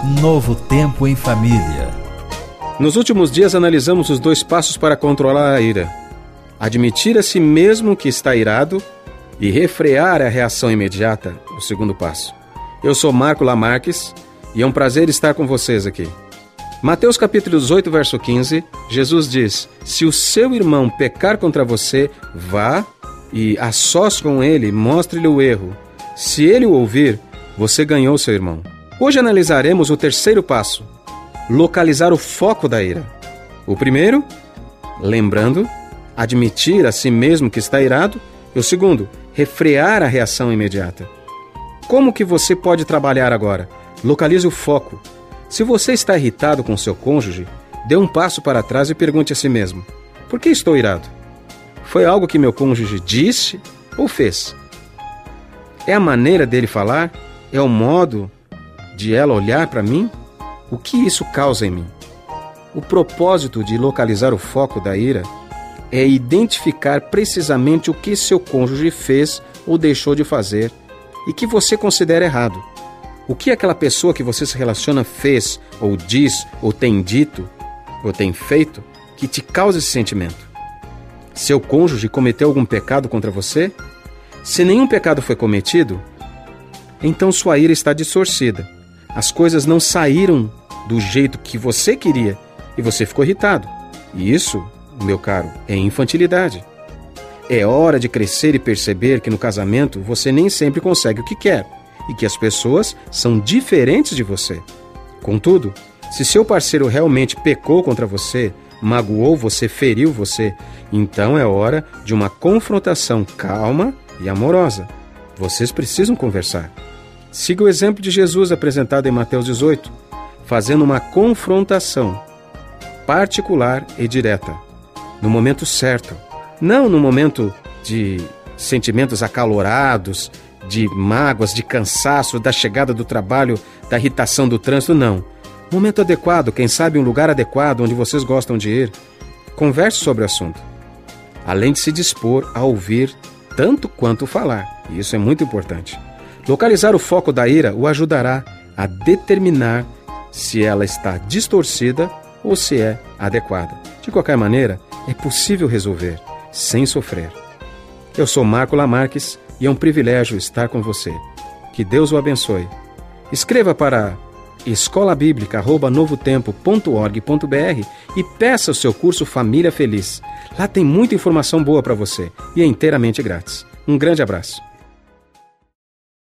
Novo Tempo em Família. Nos últimos dias analisamos os 2 passos para controlar a ira: admitir a si mesmo que está irado e refrear a reação imediata, o segundo passo. Eu sou Marco Lamarques e é um prazer estar com vocês aqui. Mateus capítulo 18, verso 15, Jesus diz: se o seu irmão pecar contra você, vá e a sós com ele, mostre-lhe o erro. Se ele o ouvir, você ganhou seu irmão. Hoje analisaremos o 3º passo: localizar o foco da ira. O primeiro, lembrando, admitir a si mesmo que está irado. E o segundo, refrear a reação imediata. Como que você pode trabalhar agora? Localize o foco. Se você está irritado com seu cônjuge, dê um passo para trás e pergunte a si mesmo: por que estou irado? Foi algo que meu cônjuge disse ou fez? É a maneira dele falar? É o modo de ela olhar para mim? O que isso causa em mim? O propósito de localizar o foco da ira é identificar precisamente o que seu cônjuge fez ou deixou de fazer e que você considera errado. O que aquela pessoa que você se relaciona fez, ou diz, ou tem dito, ou tem feito, que te causa esse sentimento? Seu cônjuge cometeu algum pecado contra você? Se nenhum pecado foi cometido, então sua ira está distorcida. As coisas não saíram do jeito que você queria e você ficou irritado. E isso, meu caro, é infantilidade. É hora de crescer e perceber que no casamento você nem sempre consegue o que quer e que as pessoas são diferentes de você. Contudo, se seu parceiro realmente pecou contra você, magoou você, feriu você, então é hora de uma confrontação calma e amorosa. Vocês precisam conversar. Siga o exemplo de Jesus apresentado em Mateus 18, fazendo uma confrontação particular e direta, no momento certo, não no momento de sentimentos acalorados, de mágoas, de cansaço, da chegada do trabalho, da irritação do trânsito, não. Momento adequado, quem sabe um lugar adequado onde vocês gostam de ir. Converse sobre o assunto, além de se dispor a ouvir tanto quanto falar. E isso é muito importante. Localizar o foco da ira o ajudará a determinar se ela está distorcida ou se é adequada. De qualquer maneira, é possível resolver sem sofrer. Eu sou Marco Lamarques e é um privilégio estar com você. Que Deus o abençoe. Escreva para escolabiblica@novotempo.org.br e peça o seu curso Família Feliz. Lá tem muita informação boa para você e é inteiramente grátis. Um grande abraço.